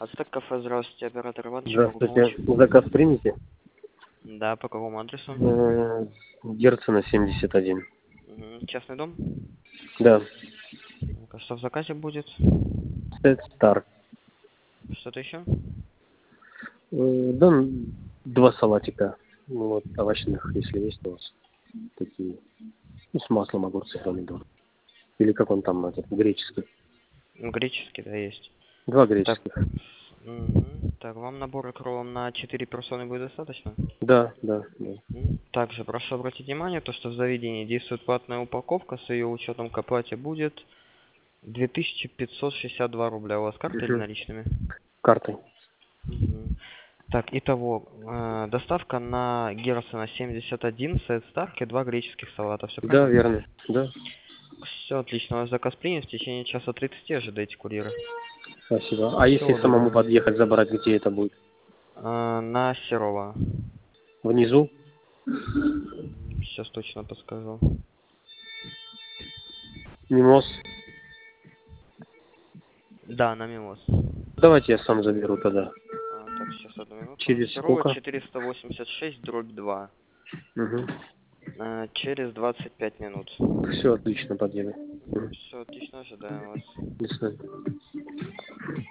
Ацтек кафе, здравствуйте, оператор Иван, чем могу Здравствуйте. помочь? Заказ примите? Да, по какому адресу? Герцена 71. Частный дом? Да. Ну-ка, что в заказе будет? Сет Стар. Что-то еще? Да, два салатика. Ну, вот, овощных, если есть у вас. Такие. Ну, с маслом огурцы, помидор. Или как он там, этот, греческий. Ну, греческий, да, есть. Два Так, греческих. так, вам набор икру на 4 персоны будет достаточно? Да, да, да. Также прошу обратить внимание, то, что в заведении действует платная упаковка, с ее учетом к оплате будет 2562 рубля. У вас карта или Угу. наличными? Картой. Мгм. Так, итого, доставка на Герцена 71, сет Старк и 2 греческих салата. Все Да, правильно? верно. Да. Все отлично. Ваш заказ принят. В течение часа 30 ожидайте курьера. Спасибо. А если Всего самому доброго. подъехать, забрать, где это будет? На Серова. Внизу? Сейчас точно подскажу. Мимоз? Да, на Мимоз. Давайте я сам заберу тогда. Так, сейчас одну минуту. Через Серова сколько? 486, дробь 2. Угу. Через 25 минут. Все отлично, подъеду. Все отлично, ожидаем вас. До свидания.